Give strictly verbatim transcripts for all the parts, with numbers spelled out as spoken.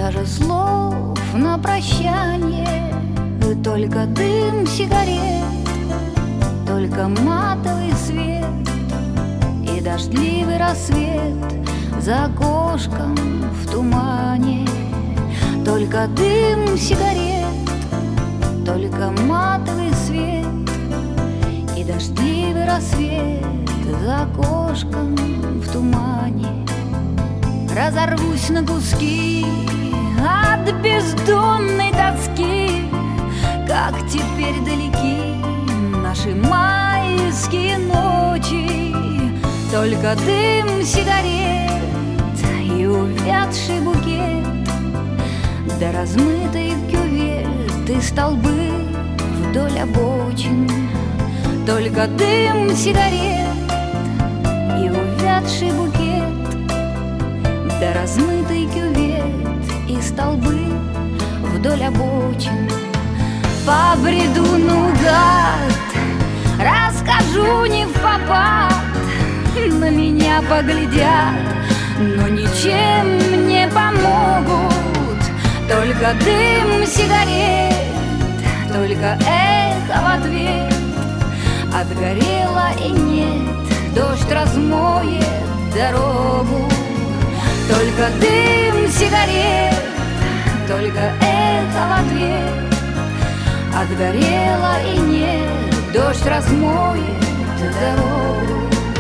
даже слов на прощание, только дым сигарет, только матовый свет и дождливый рассвет за окошком в тумане. Только дым сигарет, только матовый свет и дождливый рассвет за окошком в тумане. Разорвусь на куски от бездонной тоски, как теперь далеки наши майские ночи. Только дым сигарет и увядший букет, да размытый кювет и столбы вдоль обочин. Только дым сигарет и увядший букет, да размытый кювет и столбы вдоль обочин. Побреду наугад, расскажу не впопад, на меня поглядят, но ничем не помогут. Только дым сигарет, только эхо в ответ. Отгорело и нет, дождь размоет дорогу. Только дым сигарет, только эхо в ответ. Отгорело и нет, дождь размоет дорогу.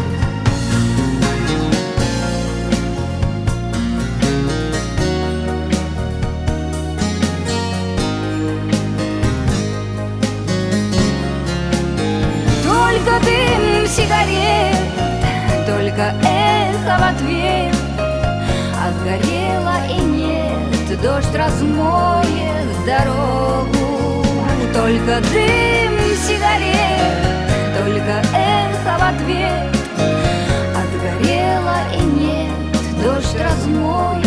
Только дым сигарет, только эхо в ответ. Отгорело и нет, дождь размоет дорогу. Только дым сигарет, только эхо в ответ. Отгорело и нет, дождь размоет